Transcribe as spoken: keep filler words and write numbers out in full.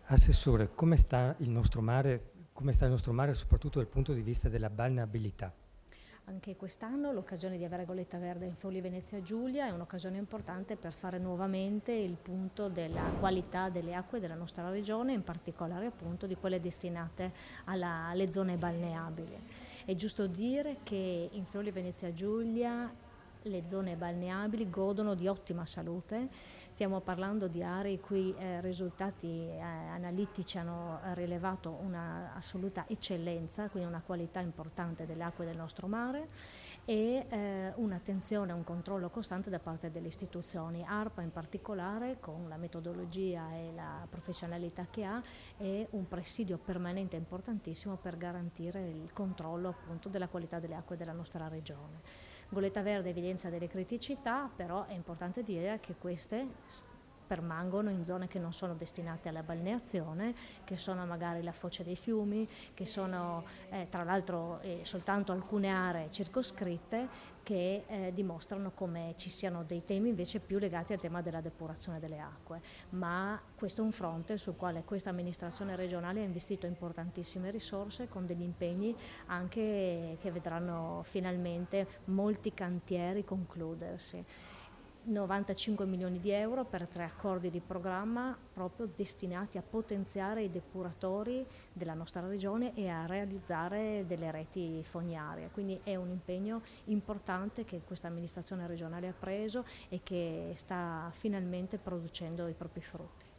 Assessore, come sta il nostro mare, come sta il nostro mare soprattutto dal punto di vista della balneabilità? Anche quest'anno l'occasione di avere Goletta Verde in Friuli Venezia Giulia è un'occasione importante per fare nuovamente il punto della qualità delle acque della nostra regione, in particolare appunto di quelle destinate alla- alle zone balneabili. È giusto dire che in Friuli Venezia Giulia le zone balneabili godono di ottima salute, stiamo parlando di aree i cui eh, risultati eh, analitici hanno rilevato una assoluta eccellenza, quindi una qualità importante delle acque del nostro mare e eh, un'attenzione, un controllo costante da parte delle istituzioni. ARPA in particolare, con la metodologia e la professionalità che ha, è un presidio permanente importantissimo per garantire il controllo appunto della qualità delle acque della nostra regione. Goletta Verde evidenzia delle criticità, però è importante dire che queste permangono in zone che non sono destinate alla balneazione, che sono magari la foce dei fiumi, che sono eh, tra l'altro eh, soltanto alcune aree circoscritte che eh, dimostrano come ci siano dei temi invece più legati al tema della depurazione delle acque, ma questo è un fronte sul quale questa amministrazione regionale ha investito importantissime risorse con degli impegni anche che vedranno finalmente molti cantieri concludersi. novantacinque milioni di euro per tre accordi di programma proprio destinati a potenziare i depuratori della nostra regione e a realizzare delle reti fognarie, quindi è un impegno importante che questa amministrazione regionale ha preso e che sta finalmente producendo i propri frutti.